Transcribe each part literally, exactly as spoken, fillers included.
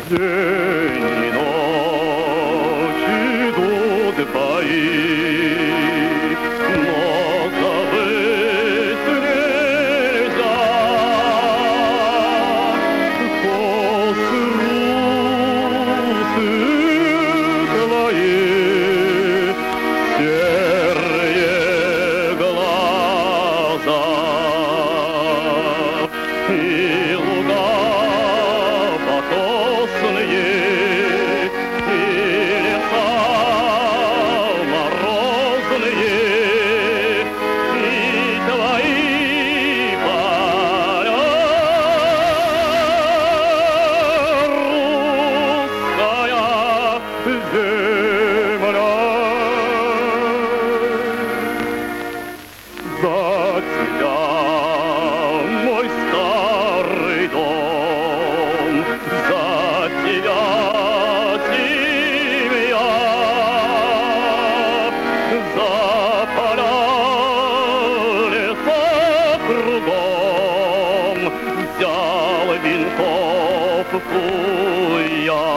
День и ночь идут бои, но забыть нельзя. Косы русых твои, серые глаза и луга покосные, и леса морозные, и твои поля. Русская земля. За тебя, мой старый дом, за тебя семья, за поля, леса кругом взял винтовку я.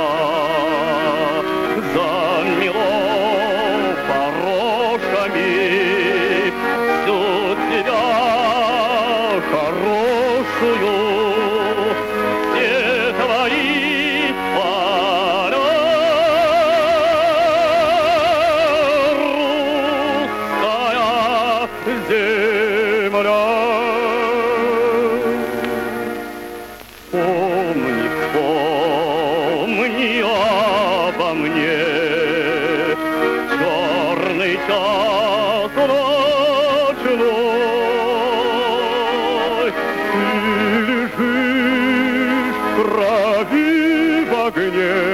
За мило порошами всю тебя хорошую, все твои поля. Русская земля. Помни, помни обо мне, черный час ночной. Ты лежишь в крови в огне,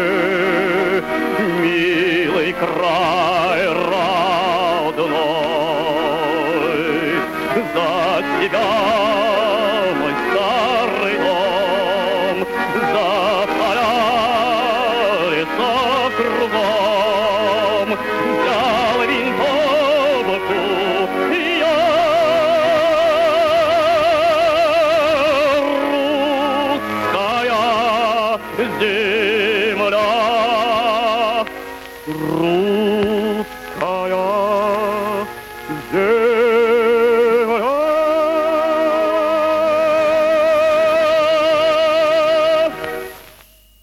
милый край родной. За тебя, мой старый дом, за поля, леса кругом взял винтовку я. Русская земля.